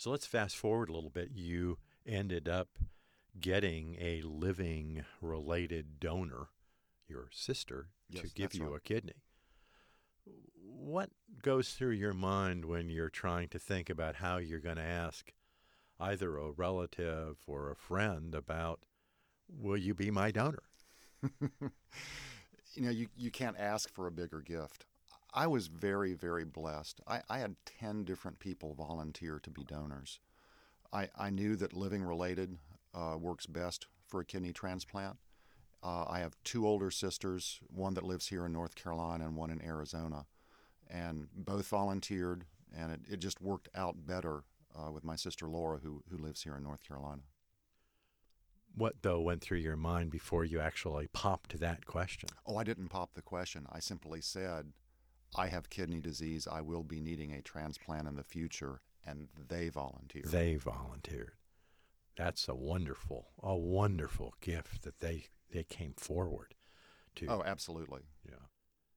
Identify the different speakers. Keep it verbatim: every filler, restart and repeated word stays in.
Speaker 1: So let's fast forward a little bit. You ended up getting a living related donor, your sister,
Speaker 2: Yes,
Speaker 1: to give
Speaker 2: that's
Speaker 1: you
Speaker 2: right.
Speaker 1: a kidney. What goes through your mind when you're trying to think about how you're going to ask either a relative or a friend about, will you be my donor?
Speaker 2: You know, you, you can't ask for a bigger gift. I was very, very blessed. I, I had ten different people volunteer to be donors. I, I knew that living related uh, works best for a kidney transplant. Uh, I have two older sisters, one that lives here in North Carolina and one in Arizona, and both volunteered, and it, it just worked out better uh, with my sister Laura, who, who lives here in North Carolina.
Speaker 1: What, though, went through your mind before you actually popped that question?
Speaker 2: Oh, I didn't pop the question. I simply said, I have kidney disease. I will be needing a transplant in the future, and they volunteered.
Speaker 1: They volunteered. That's a wonderful, a wonderful gift that they, they came forward to.
Speaker 2: Oh, absolutely.
Speaker 1: Yeah.